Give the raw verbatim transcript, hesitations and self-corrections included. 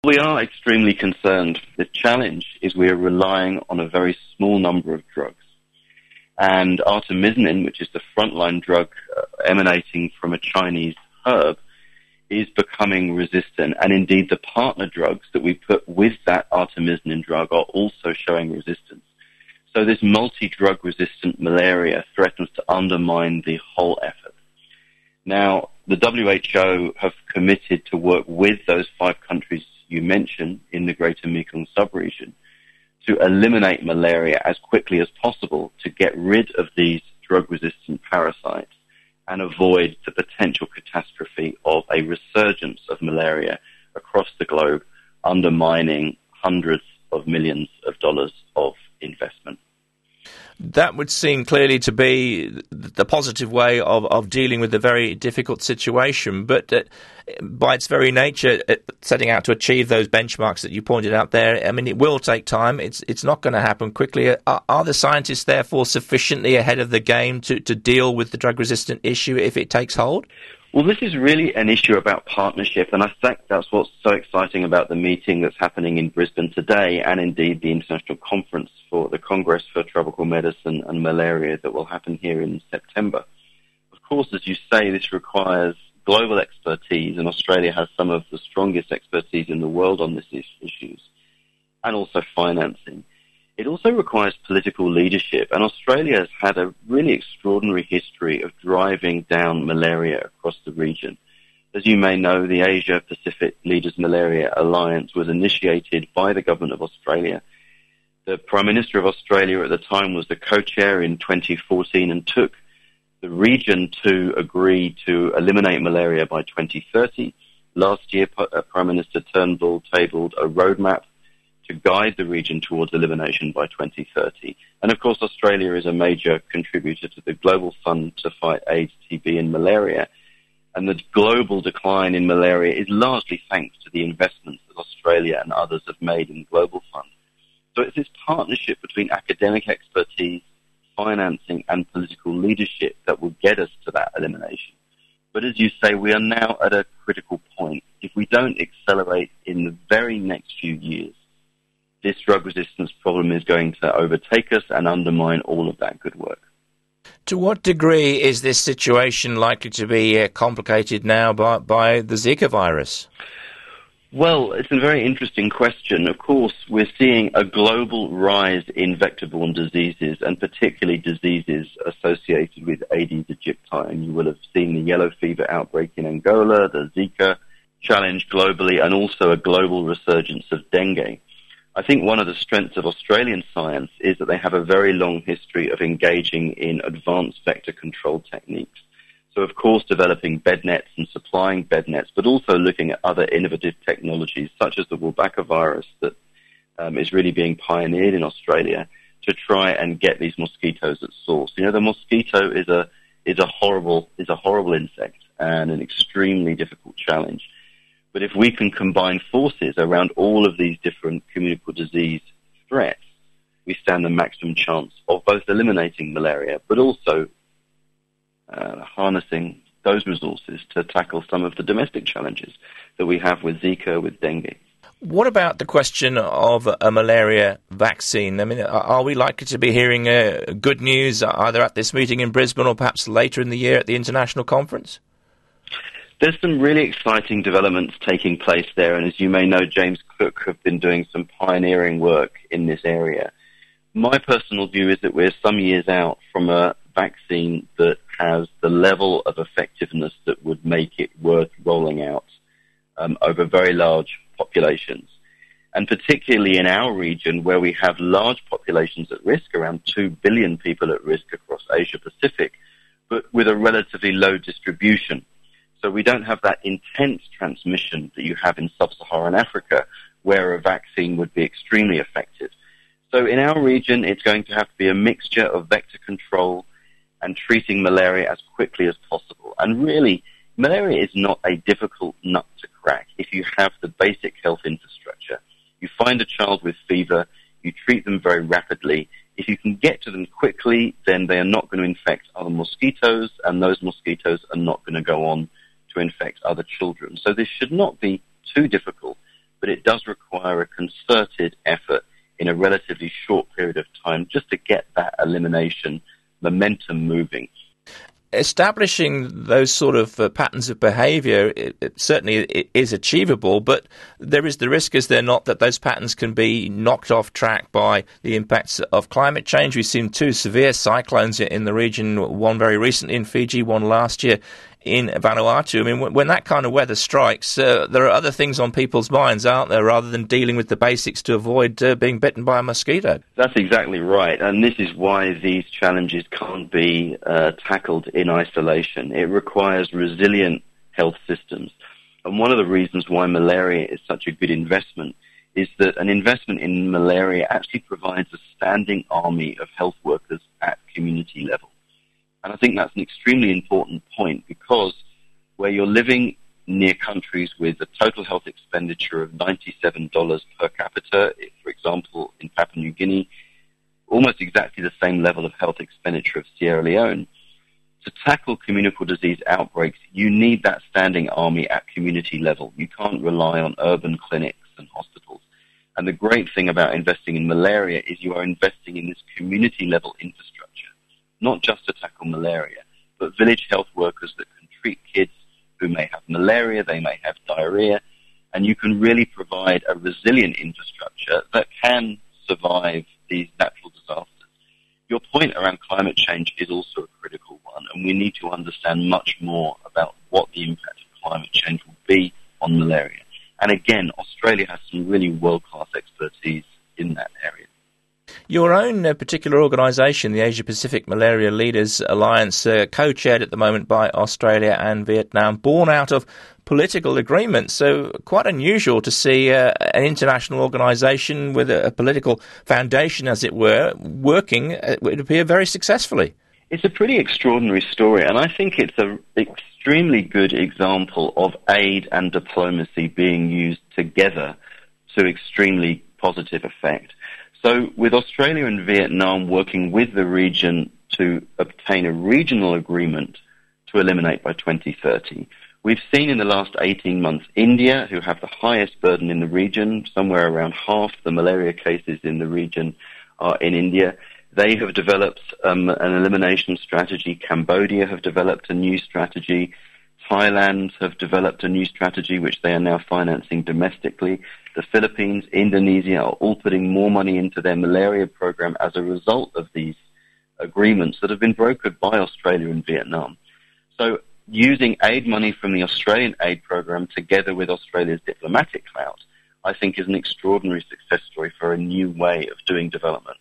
We are extremely concerned. The challenge is we are relying on a very small number of drugs. And artemisinin, which is the frontline drug uh, emanating from a Chinese herb, is becoming resistant. And indeed, the partner drugs that we put with that artemisinin drug are also showing resistance. So this multi-drug resistant malaria threatens to undermine the whole effort. Now, the W H O have committed to work with those five countries you mentioned in the Greater Mekong sub-region to eliminate malaria as quickly as possible to get rid of these drug-resistant parasites and avoid the potential catastrophe of a resurgence of malaria across the globe, undermining hundreds of millions of dollars of investment. That would seem clearly to be the positive way of, of dealing with a very difficult situation. But uh, by its very nature, uh, setting out to achieve those benchmarks that you pointed out there, I mean, it will take time. It's it's not going to happen quickly. Are, are the scientists, therefore, sufficiently ahead of the game to, to deal with the drug-resistant issue if it takes hold? Well, this is really an issue about partnership, and I think that's what's so exciting about the meeting that's happening in Brisbane today, and indeed the international conference for the Congress for Tropical Medicine and Malaria that will happen here in September. Of course, as you say, this requires global expertise, and Australia has some of the strongest expertise in the world on these issues, and also financing. It also requires political leadership, and Australia has had a really extraordinary history of driving down malaria across the region. As you may know, the Asia-Pacific Leaders Malaria Alliance was initiated by the Government of Australia. The Prime Minister of Australia at the time was the co-chair in twenty fourteen and took the region to agree to eliminate malaria by twenty thirty. Last year, Prime Minister Turnbull tabled a roadmap to guide the region towards elimination by twenty thirty. And of course, Australia is a major contributor to the Global Fund to fight AIDS, T B and malaria. And the global decline in malaria is largely thanks to the investments that Australia and others have made in the Global Fund. So it's this partnership between academic expertise, financing and political leadership that will get us to that elimination. But as you say, we are now at a critical point. If we don't accelerate in the very next few years, this drug resistance problem is going to overtake us and undermine all of that good work. To what degree is this situation likely to be uh, complicated now by, by the Zika virus? Well, it's a very interesting question. Of course, we're seeing a global rise in vector-borne diseases, and particularly diseases associated with Aedes aegypti. And you will have seen the yellow fever outbreak in Angola, the Zika challenge globally, and also a global resurgence of dengue. I think one of the strengths of Australian science is that they have a very long history of engaging in advanced vector control techniques. So, of course, developing bed nets and supplying bed nets, but also looking at other innovative technologies, such as the Wolbachia virus that um, is really being pioneered in Australia to try and get these mosquitoes at source. You know, the mosquito is a is a horrible is a horrible insect and an extremely difficult challenge. But if we can combine forces around all of these different communicable disease threats, we stand the maximum chance of both eliminating malaria, but also uh, harnessing those resources to tackle some of the domestic challenges that we have with Zika, with dengue. What about the question of a malaria vaccine? I mean, are we likely to be hearing uh, good news either at this meeting in Brisbane or perhaps later in the year at the international conference? There's some really exciting developments taking place there, and as you may know, James Cook have been doing some pioneering work in this area. My personal view is that we're some years out from a vaccine that has the level of effectiveness that would make it worth rolling out um, over very large populations. And particularly in our region, where we have large populations at risk, around two billion people at risk across Asia Pacific, but with a relatively low distribution. So we don't have that intense transmission that you have in sub-Saharan Africa, where a vaccine would be extremely effective. So in our region, it's going to have to be a mixture of vector control and treating malaria as quickly as possible. And really, malaria is not a difficult nut to crack if you have the basic health infrastructure. You find a child with fever, you treat them very rapidly. If you can get to them quickly, then they are not going to infect other mosquitoes, and those mosquitoes are not going to go on to infect other children. So this should not be too difficult but it does require a concerted effort in a relatively short period of time just to get that elimination momentum moving. Establishing those sort of uh, patterns of behaviour it, it certainly it is achievable, but there is the risk, is there not, that those patterns can be knocked off track by the impacts of climate change. We've seen two severe cyclones in the region, one very recently in Fiji, one last year in Vanuatu. I mean, when that kind of weather strikes, uh, there are other things on people's minds, aren't there, rather than dealing with the basics to avoid uh, being bitten by a mosquito? That's exactly right, and this is why these challenges can't be uh, tackled in isolation. It requires resilient health systems, and one of the reasons why malaria is such a good investment is that an investment in malaria actually provides a standing army of health workers at community level. And I think that's an extremely important point, because where you're living near countries with a total health expenditure of ninety-seven dollars per capita, for example, in Papua New Guinea, almost exactly the same level of health expenditure of Sierra Leone, to tackle communicable disease outbreaks, you need that standing army at community level. You can't rely on urban clinics and hospitals. And the great thing about investing in malaria is you are investing in this community-level infrastructure, not just to tackle malaria, but village health workers that can treat kids who may have malaria, they may have diarrhea, and you can really provide a resilient infrastructure that can survive these natural disasters. Your point around climate change is also a critical one, and we need to understand much more about what the impact of climate change will be on malaria. And again, Australia has some really world-class expertise in that area. Your own uh, particular organisation, the Asia Pacific Malaria Leaders Alliance, uh, co-chaired at the moment by Australia and Vietnam, born out of political agreement. So quite unusual to see uh, an international organisation with a, a political foundation, as it were, working, uh, it would appear, very successfully. It's a pretty extraordinary story, and I think it's an extremely good example of aid and diplomacy being used together to extremely positive effect. So with Australia and Vietnam working with the region to obtain a regional agreement to eliminate by twenty thirty, we've seen in the last eighteen months India, who have the highest burden in the region, somewhere around half the malaria cases in the region are in India. They have developed um, an elimination strategy. Cambodia have developed a new strategy. Thailand have developed a new strategy, which they are now financing domestically. The Philippines, Indonesia are all putting more money into their malaria program as a result of these agreements that have been brokered by Australia and Vietnam. So using aid money from the Australian aid program together with Australia's diplomatic clout, I think is an extraordinary success story for a new way of doing development.